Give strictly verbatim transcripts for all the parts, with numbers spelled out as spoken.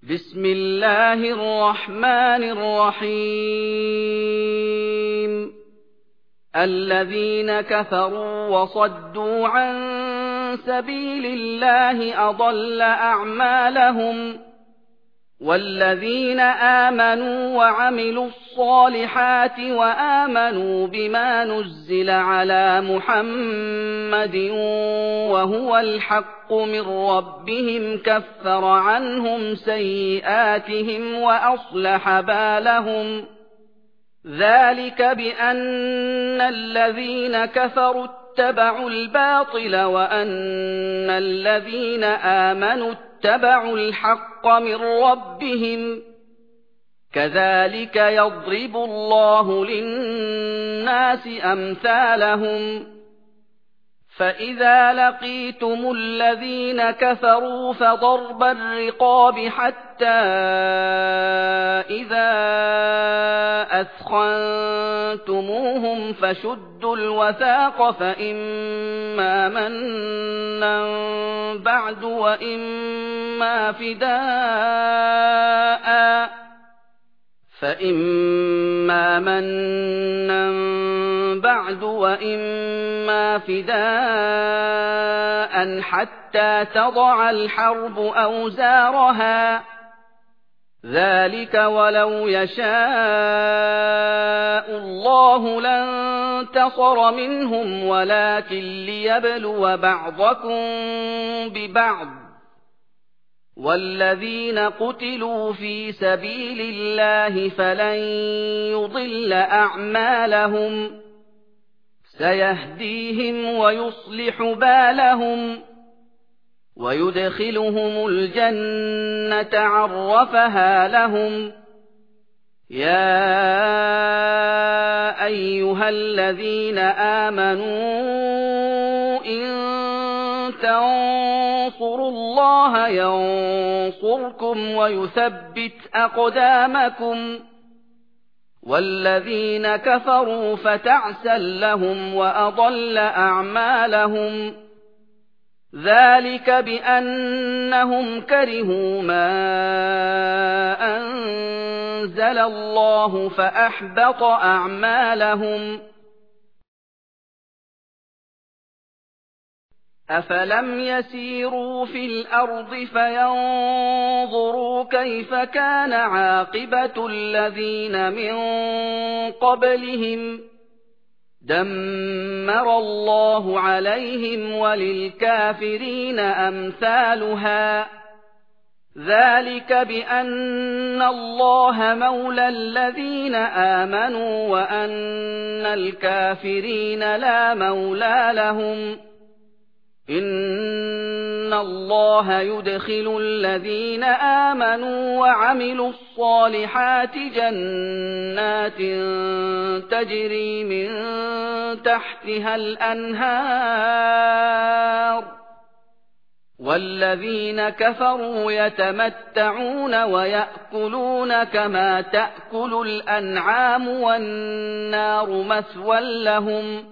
بسم الله الرحمن الرحيم الذين كفروا وصدوا عن سبيل الله أضل أعمالهم والذين آمنوا وعملوا الصالحات وآمنوا بما نزل على محمد وهو الحق من ربهم كفر عنهم سيئاتهم وأصلح بالهم ذلك بأن الذين كفروا اتبعوا الباطل وأن الذين آمنوا اتبعوا الحق من ربهم كذلك يضرب الله للناس أمثالهم فإذا لقيتم الذين كفروا فضرب الرقاب حتى إذا أثخنتموهم فشدوا الوثاق فإما منا بعد وإما فداء فإما منا بعد وإما فداء حتى تضع الحرب أوزارها ذلك ولو يشاء الله لانتصر منهم ولكن ليبلو بعضكم ببعض والذين قتلوا في سبيل الله فلن يضل أعمالهم سيهديهم ويصلح بالهم ويدخلهم الجنة عرفها لهم يا أيها الذين آمنوا إن تنصروا الله ينصركم ويثبت أقدامكم والذين كفروا فتعسا لهم وأضل أعمالهم ذلك بأنهم كرهوا ما أنزل الله فأحبط أعمالهم أفلم يسيروا في الأرض فينظروا كيف كان عاقبة الذين من قبلهم دمر الله عليهم وللكافرين أمثالها ذلك بأن الله مولى الذين آمنوا وأن الكافرين لا مولى لهم إن الله يدخل الذين آمنوا وعملوا الصالحات جنات تجري من تحتها الأنهار والذين كفروا يتمتعون ويأكلون كما تأكل الأنعام والنار مثوى لهم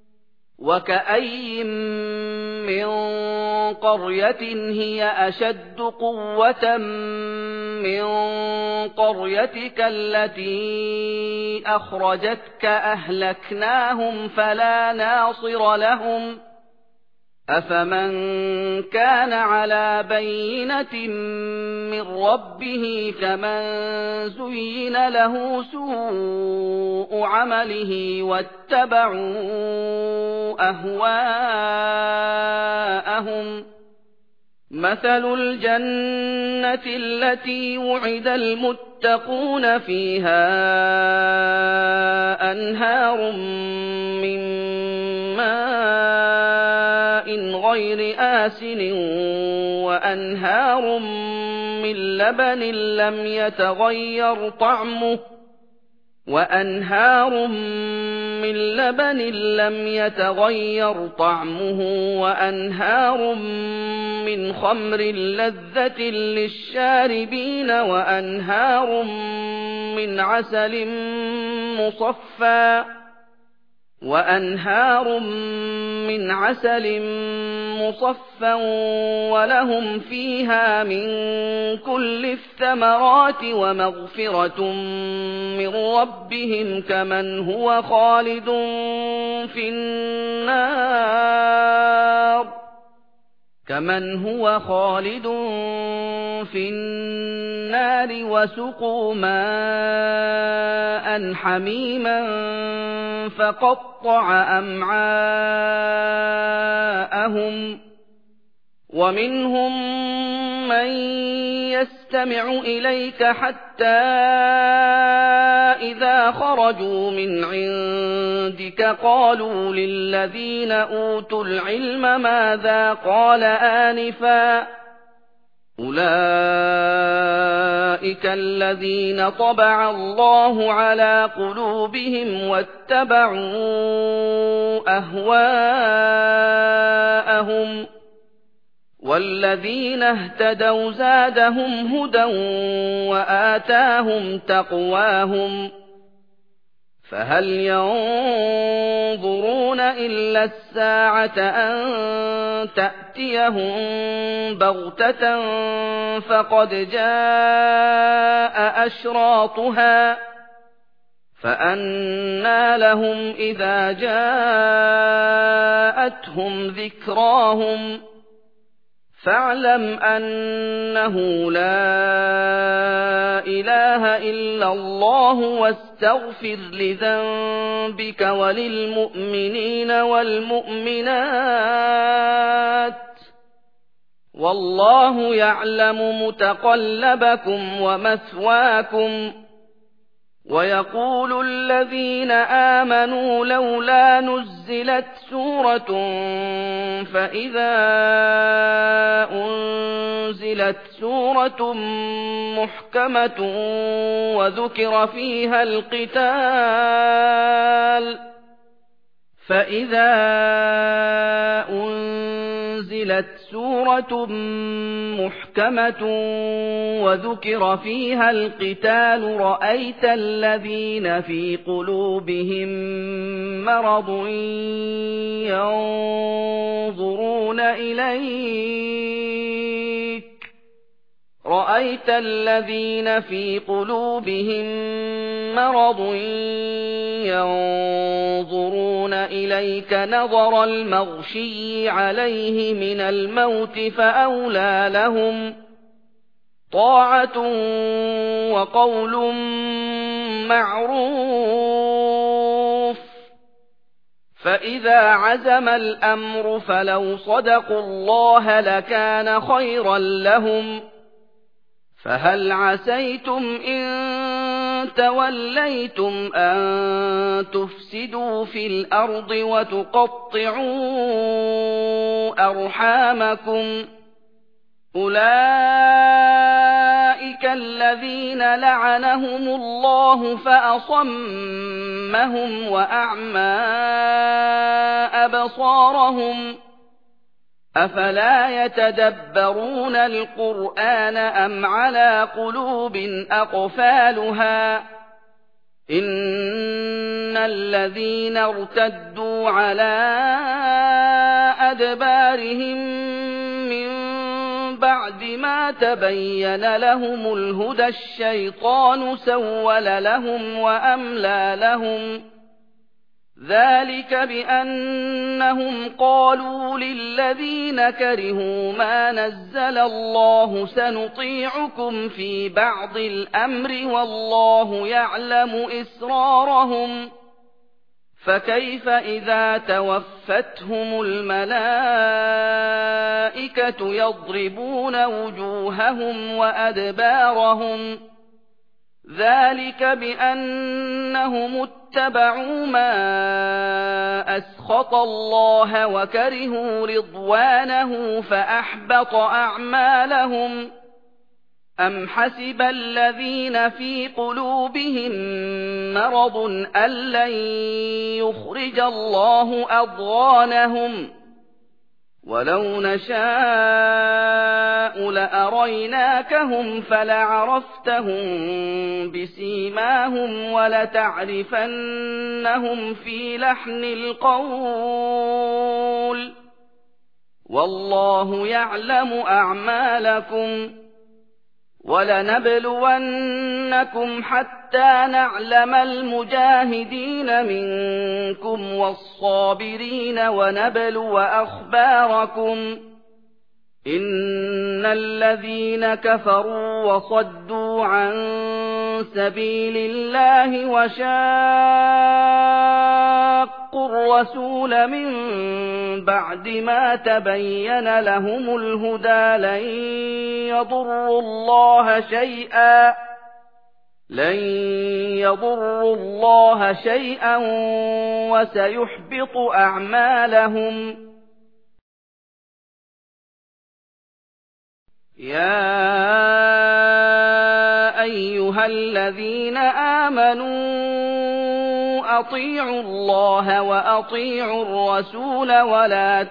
وكأي من قرية هي أشد قوة من قريتك التي أخرجتك أهلكناهم فلا ناصر لهم أفمن كان على بينة من ربه كمن زين له سوء عمله واتبعوا أهواءهم مثل الجنة التي وعد المتقون فيها أنهار من ماء غير آسن وأنهار من لبن لم يتغير طعمه وأنهار من لبن لم يتغير طعمه وأنهار من خمر لذة للشاربين وأنهار من عسل مصفى وأنهار من عسل مصفا ولهم فيها من كل الثمرات ومغفرة من ربهم كمن هو خالد في النار كمن هو خالد في النار وسقوا ماء حميما فقطع أمعاءهم ومنهم من يستمع إليك حتى إذا خرجوا من عندك قالوا للذين أوتوا العلم ماذا قال آنفا أولئك الذين طبع الله على قلوبهم واتبعوا أهواءهم والذين اهتدوا زادهم هدى وآتاهم تقواهم فهل ينظرون إلا الساعة أن تأتيهم بغتة فقد جاء أشراطها فأنى لهم إذا جاءتهم ذكراهم فاعلم أنه لا إله إلا الله واستغفر لذنبك وللمؤمنين والمؤمنات والله يعلم متقلبكم ومثواكم ويقول الذين آمنوا لولا نزلت سورة فإذا أنزلت سورة محكمة وذكر فيها القتال فإذا أنزلت سورة محكمة وذكر فيها القتال رأيت الذين في قلوبهم مرض ينظرون إليك رأيت الذين في قلوبهم مرض ينظرون إليك نظر المغشي عليه من الموت فأولى لهم طاعة وقول معروف فإذا عزم الأمر فلو صدقوا الله لكان خيرا لهم فهل عسيتم إن توليتم أن تفسدوا في الأرض وتقطعوا أرحامكم أولئك الذين لعنهم الله فأصمهم وأعمى أبصارهم أفلا يتدبرون القرآن أم على قلوب أقفالها إن الذين ارتدوا على أدبارهم من بعد ما تبين لهم الهدى الشيطان سول لهم وأملى لهم ذلك بأنهم قالوا للذين كرهوا ما نزل الله سنطيعكم في بعض الأمر والله يعلم إسرارهم فكيف إذا توفتهم الملائكة يضربون وجوههم وأدبارهم ذلك بأنهم اتبعوا ما أسخط الله وكرهوا رضوانه فأحبط أعمالهم أم حسب الذين في قلوبهم مرض أن لن يخرج الله أضغانهم ولو نشاء لأريناكهم فلعرفتهم بسيماهم ولتعرفنهم في لحن القول والله يعلم أعمالكم ولنبلونكم حتى نعلم المجاهدين منكم والصابرين ونبلو أخباركم إن الذين كفروا وصدوا عن سبيل الله وشاقوا الرسول من بعد ما تبين لهم الهدى لن يضروا الله شيئا لن يضروا الله شيئا وسيحبط أعمالهم يا أيها الذين آمنوا أطيعوا الله وأطيعوا الرسول ولا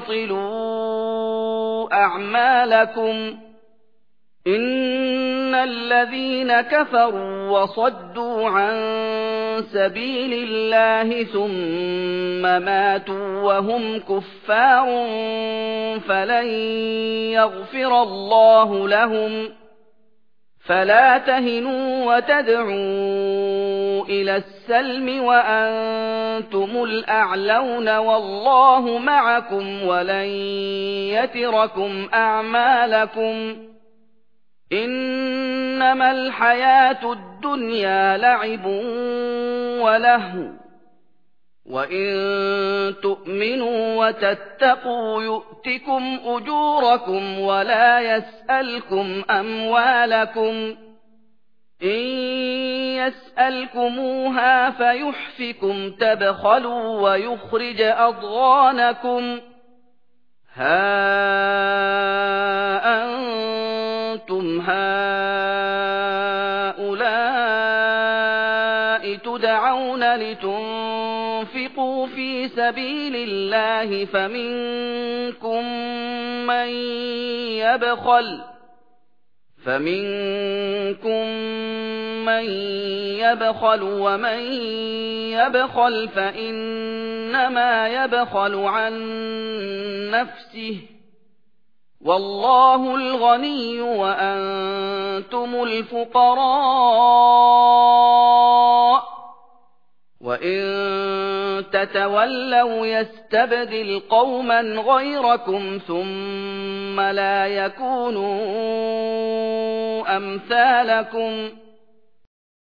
تبطلوا أعمالكم إن الذين كفروا وصدوا عن سبيل الله ثم ماتوا وهم كفار فلن يغفر الله لهم فلا تهنوا وتدعوا إلى السلم وأنتم الأعلون والله معكم ولن يتركم أعمالكم إنما الحياة الدنيا لعب ولهو وإن تؤمنوا وتتقوا يؤتكم أجوركم ولا يسألكم أموالكم إن يسألكموها فيحفكم تبخلوا ويخرج أضغانكم ها أنتم هؤلاء تدعون لتنفقوا في سبيل الله فمنكم من يبخل فمنكم من يبخل ومن يبخل فإنما يبخل عن نفسه والله الغني وأنتم الفقراء وإن تتولوا يستبدل قوما غيركم ثم لا يكونوا أمثالكم